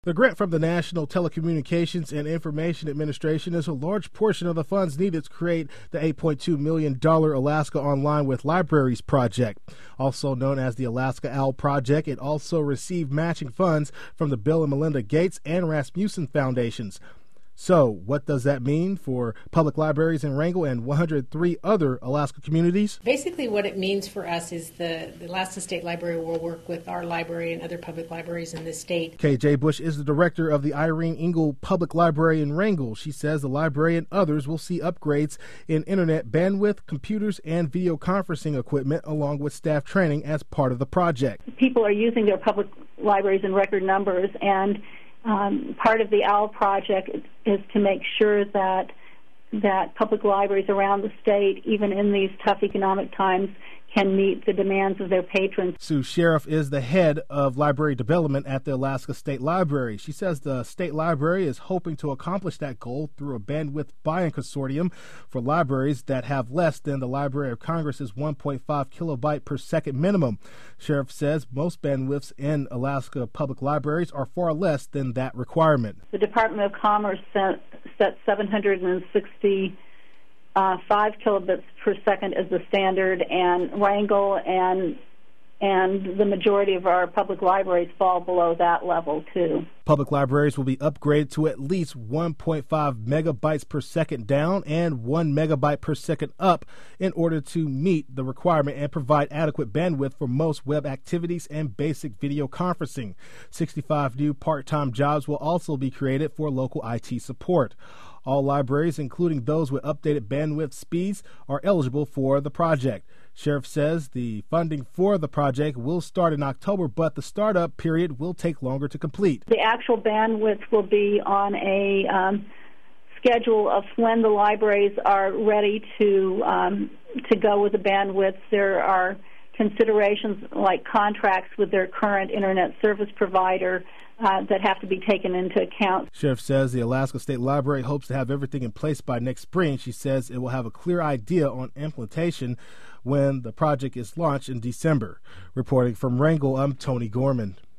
The grant from the National Telecommunications and Information Administration is a large portion of the funds needed to create the $8.2 million Alaska Online with Libraries project. Also known as the Alaska OWL project, it also received matching funds from the Bill and Melinda Gates and Rasmussen Foundations. So, what does that mean for public libraries in Wrangell and 103 other Alaska communities? Basically, what it means for us is the Alaska State Library will work with our library and other public libraries in the state. KJ Bush is the director of the Irene Engel Public Library in Wrangell. She says the library and others will see upgrades in internet bandwidth, computers, and video conferencing equipment, along with staff training as part of the project. People are using their public libraries in record numbers, and part of the OWL project is to make sure that public libraries around the state, even in these tough economic times, can meet the demands of their patrons. Sue Sheriff is the head of library development at the Alaska State Library. She says the state library is hoping to accomplish that goal through a bandwidth buying consortium for libraries that have less than the Library of Congress's 1.5 kilobyte per second minimum. Sheriff says most bandwidths in Alaska public libraries are far less than that requirement. The Department of Commerce set 765 kilobits per second as the standard, and Wrangell and the majority of our public libraries fall below that level too. Public libraries will be upgraded to at least 1.5 megabytes per second down and 1 megabyte per second up in order to meet the requirement and provide adequate bandwidth for most web activities and basic video conferencing. 65 new part-time jobs will also be created for local IT support. All libraries, including those with updated bandwidth speeds, are eligible for the project. Sheriff says the funding for the project will start in October, but the startup period will take longer to complete. The actual bandwidth will be on a schedule of when the libraries are ready to go with the bandwidth. There are considerations like contracts with their current internet service provider that have to be taken into account. Sheriff says the Alaska State Library hopes to have everything in place by next spring. She says it will have a clear idea on implementation when the project is launched in December. Reporting from Wrangell, I'm Tony Gorman.